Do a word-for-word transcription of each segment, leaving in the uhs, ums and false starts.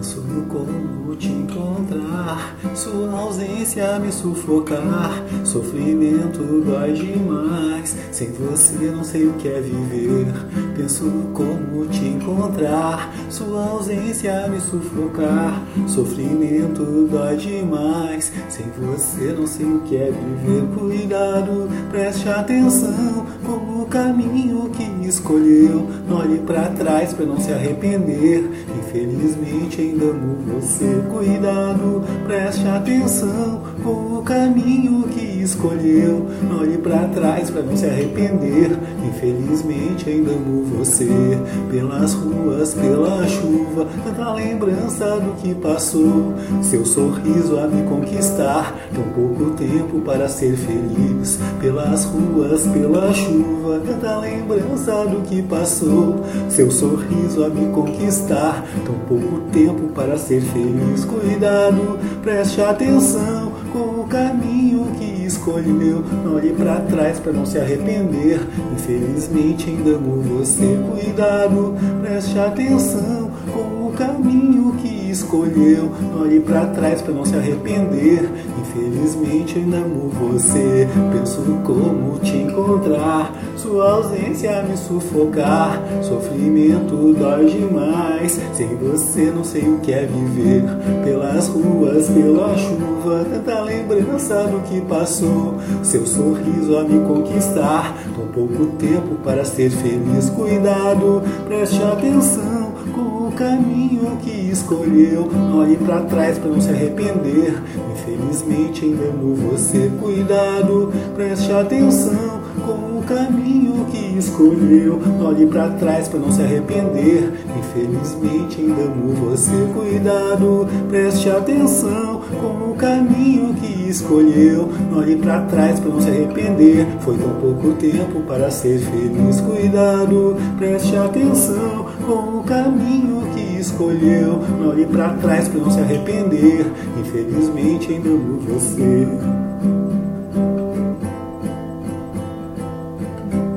Penso no como te encontrar, sua ausência me sufocar. Sofrimento dói demais, sem você não sei o que é viver. Penso no como te encontrar, sua ausência me sufocar. Sofrimento dói demais, sem você não sei o que é viver. Cuidado, preste atenção como o caminho que escolheu. Não olhe pra trás pra não se arrepender, infelizmente ainda amo você. Cuidado, preste atenção com o caminho que escolheu. Não olhe pra trás pra não se arrepender, infelizmente ainda amo você. Pelas ruas, pela chuva, tanta lembrança do que passou. Seu sorriso a me conquistar, tão pouco tempo para ser feliz. Pelas ruas, pela chuva, tanta lembrança do que passou. Seu sorriso a me conquistar, tão pouco tempo para ser feliz. Cuidado, preste atenção com o caminho que escolheu. Não olhe pra trás pra não se arrepender, infelizmente ainda amo você. Cuidado, preste atenção com o caminho que escolheu. Não olhe pra trás pra não se arrepender, infelizmente ainda amo você. Penso como te encontrar, sua ausência me sufocar. Sofrimento dói demais, sem você não sei o que é viver. Pelas ruas, pela chuva, tanta lembrança do que passou. Seu sorriso a me conquistar, tão pouco tempo para ser feliz. Cuidado, preste atenção com o caminho que escolheu. Não olhe pra trás pra não se arrepender, infelizmente ainda amo você. Cuidado, preste atenção com o caminho que escolheu. Não olhe pra trás pra não se arrepender, infelizmente ainda amo você. Cuidado, preste atenção com o caminho que escolheu. Não olhe pra trás pra não se arrepender, foi tão pouco tempo para ser feliz. Cuidado, preste atenção com o caminho que escolheu. Não olhe pra trás pra não se arrepender, infelizmente ainda amo você.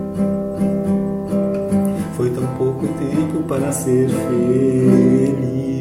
Foi tão pouco tempo para ser feliz.